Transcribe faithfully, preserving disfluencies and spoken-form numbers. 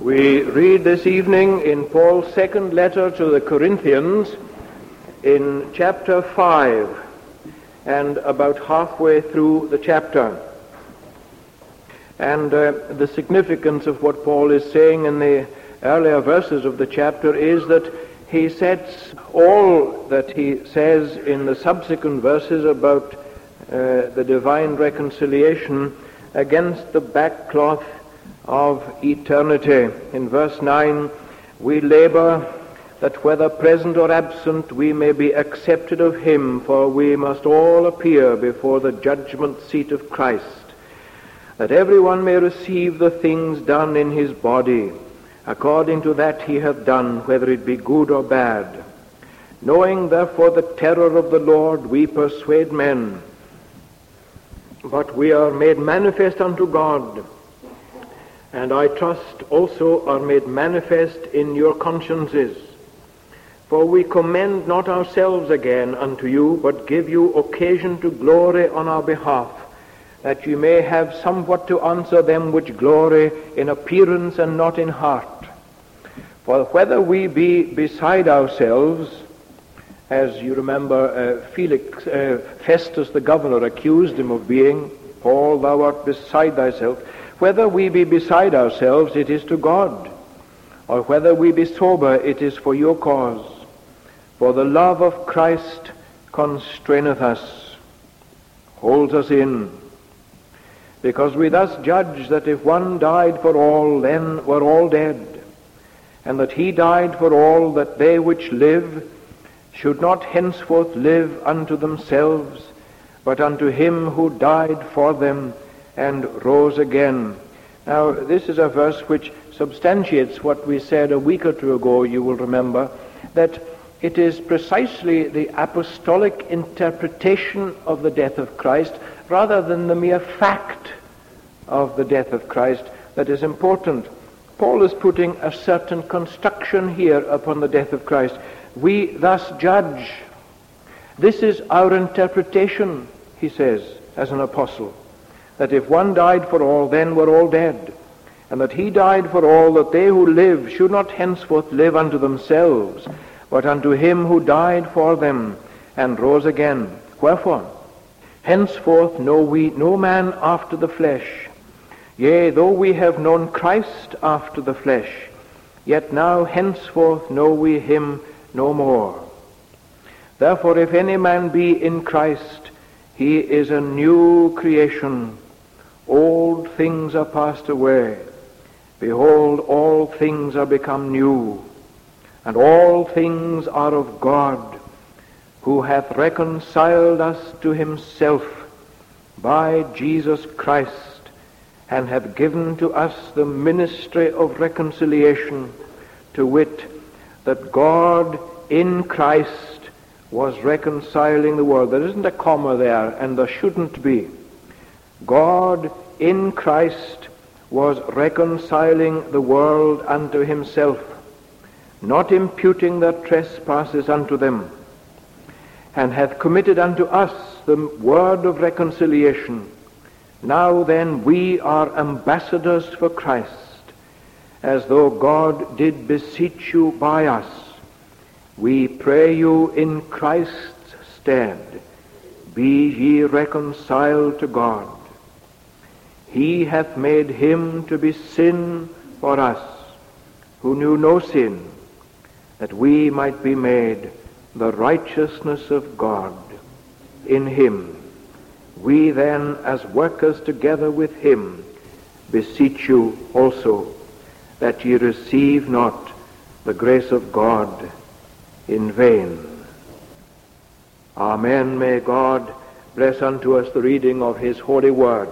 We read this evening in Paul's second letter to the Corinthians in chapter five and about halfway through the chapter. And uh, the significance of what Paul is saying in the earlier verses of the chapter is that he sets all that he says in the subsequent verses about uh, the divine reconciliation against the backcloth of eternity. In verse nine, we labor that whether present or absent we may be accepted of him, for we must all appear before the judgment seat of Christ, that everyone may receive the things done in his body, according to that he hath done, whether it be good or bad. Knowing therefore the terror of the Lord, we persuade men, but we are made manifest unto God, and I trust also are made manifest in your consciences. For we commend not ourselves again unto you, but give you occasion to glory on our behalf, that you may have somewhat to answer them which glory in appearance and not in heart. For whether we be beside ourselves, as you remember uh, Felix, uh, Festus the governor accused him of being, Paul, thou art beside thyself. Whether we be beside ourselves, it is to God, or whether we be sober, it is for your cause. For the love of Christ constraineth us, holds us in, because we thus judge that if one died for all, then were all dead, and that he died for all, that they which live should not henceforth live unto themselves, but unto him who died for them and rose again. Now, this is a verse which substantiates what we said a week or two ago, you will remember, that it is precisely the apostolic interpretation of the death of Christ, rather than the mere fact of the death of Christ, that is important. Paul is putting a certain construction here upon the death of Christ. We thus judge. This is our interpretation, he says, as an apostle, that if one died for all, then were all dead, and that he died for all, that they who live should not henceforth live unto themselves, but unto him who died for them and rose again. Wherefore, henceforth know we no man after the flesh. Yea, though we have known Christ after the flesh, yet now henceforth know we him no more. Therefore, if any man be in Christ, he is a new creation. Old things are passed away. Behold, all things are become new. And all things are of God, who hath reconciled us to himself by Jesus Christ, and hath given to us the ministry of reconciliation, to wit, that God in Christ was reconciling the world. There isn't a comma there, and there shouldn't be. God in Christ was reconciling the world unto himself, not imputing their trespasses unto them, and hath committed unto us the word of reconciliation. Now then we are ambassadors for Christ, as though God did beseech you by us. We pray you in Christ's stead, be ye reconciled to God. He hath made him to be sin for us, who knew no sin, that we might be made the righteousness of God in him. We then, as workers together with him, beseech you also, that ye receive not the grace of God in vain. Amen. May God bless unto us the reading of his holy word.